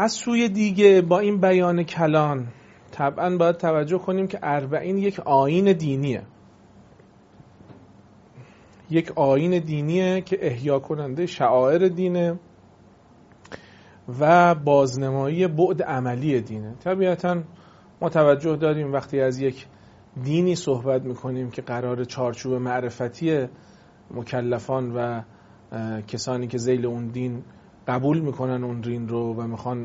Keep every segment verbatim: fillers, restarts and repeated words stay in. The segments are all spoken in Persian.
از سوی دیگه با این بیان کلان طبعا باید توجه کنیم که اربعین یک آیین دینیه، یک آیین دینیه که احیا کننده شعائر دینه و بازنمایی بعد عملی دینه. طبیعتاً ما توجه داریم وقتی از یک دینی صحبت میکنیم که قرار چارچوب معرفتی مکلفان و کسانی که ذیل اون دین قبول میکنن اون دین رو و میخوان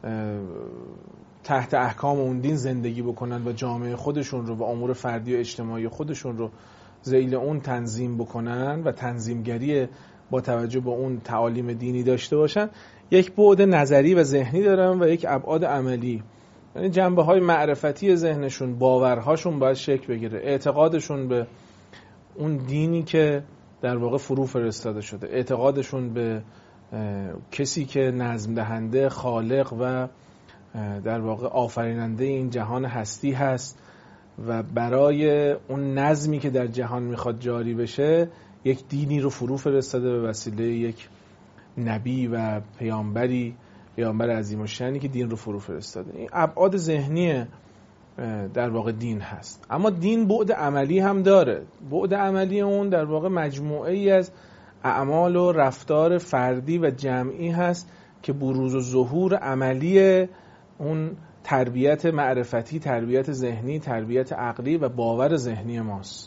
تحت احکام اون دین زندگی بکنن و جامعه خودشون رو و امور فردی و اجتماعی خودشون رو ذیل اون تنظیم بکنن و تنظیمگری با توجه به اون تعالیم دینی داشته باشن، یک بعد نظری و ذهنی دارن و یک ابعاد عملی. یعنی جنبه‌های معرفتی ذهنشون، باورهاشون باید شکل بگیره، اعتقادشون به اون دینی که در واقع فرو فرستاده شده، اعتقادشون به کسی که نظم دهنده، خالق و در واقع آفریننده این جهان هستی هست و برای اون نظمی که در جهان میخواد جاری بشه یک دینی رو فرو فرستاده به وسیله یک نبی و پیامبری، پیامبر عظیم الشأنی که دین رو فرو فرستاده. این ابعاد ذهنی در واقع دین هست. اما دین بعد عملی هم داره. بعد عملی اون در واقع مجموعه ای از اعمال و رفتار فردی و جمعی هست که بروز و ظهور عملی اون تربیت معرفتی، تربیت ذهنی، تربیت عقلی و باور ذهنی ماست.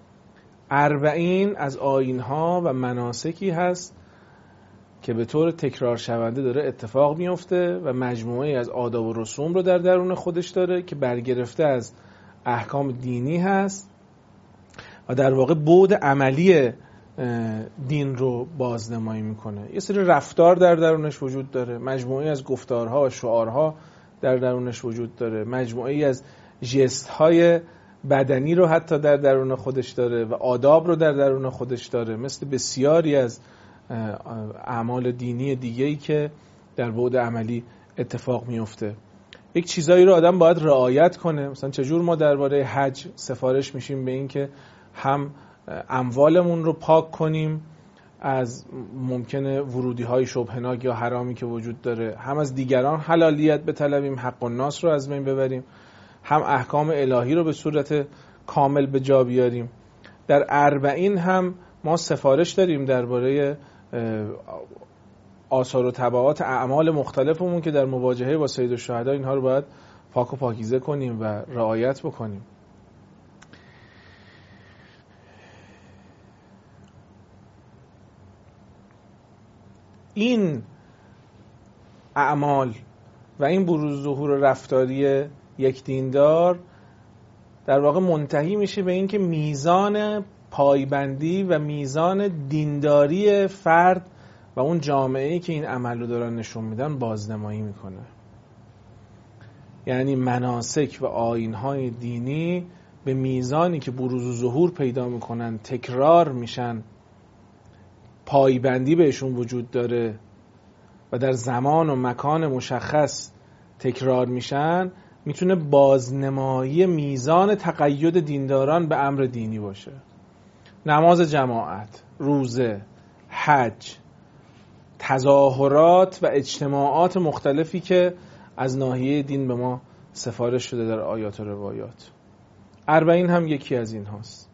اربعین از آیین‌ها و مناسکی هست که به طور تکرار شونده داره اتفاق میفته و مجموعه از آداب و رسوم رو در درون خودش داره که برگرفته از احکام دینی هست و در واقع بعد عملی دین رو بازنمایی میکنه. یه سری رفتار در درونش وجود داره، مجموعه از گفتارها و شعارها در درونش وجود داره، مجموعه از ژست‌های بدنی رو حتی در درون خودش داره و آداب رو در درون خودش داره، مثل بسیاری از اعمال دینی دیگه‌ای که در بعد عملی اتفاق میفته. یک چیزایی رو آدم باید رعایت کنه. مثلا چجور ما درباره حج سفارش میشیم به این که هم اموالمون رو پاک کنیم از ممکنه ورودی‌های شبهناک یا حرامی که وجود داره، هم از دیگران حلالیت بطلبیم، حق الناس رو از بین ببریم، هم احکام الهی رو به صورت کامل به جا بیاریم. در اربعین هم ما سفارش داریم درباره آثار و تبعات اعمال مختلفمون که در مواجهه با سید الشهدا اینها رو باید پاک و پاکیزه کنیم و رعایت بکنیم. این اعمال و این بروز ظهور رفتاری یک دیندار در واقع منتهی میشه به این که میزان پایبندی و میزان دینداری فرد و اون جامعه‌ای که این عمل رو دارن نشون میدن بازنمایی میکنه. یعنی مناسک و آیین‌های دینی به میزانی که بروز و ظهور پیدا میکنن، تکرار میشن، پایبندی بهشون وجود داره و در زمان و مکان مشخص تکرار میشن، میتونه بازنمایی میزان تقید دینداران به امر دینی باشه. نماز جماعت، روزه، حج، تظاهرات و اجتماعات مختلفی که از ناحیه دین به ما سفارش شده در آیات و روایات. اربعین هم یکی از این هاست.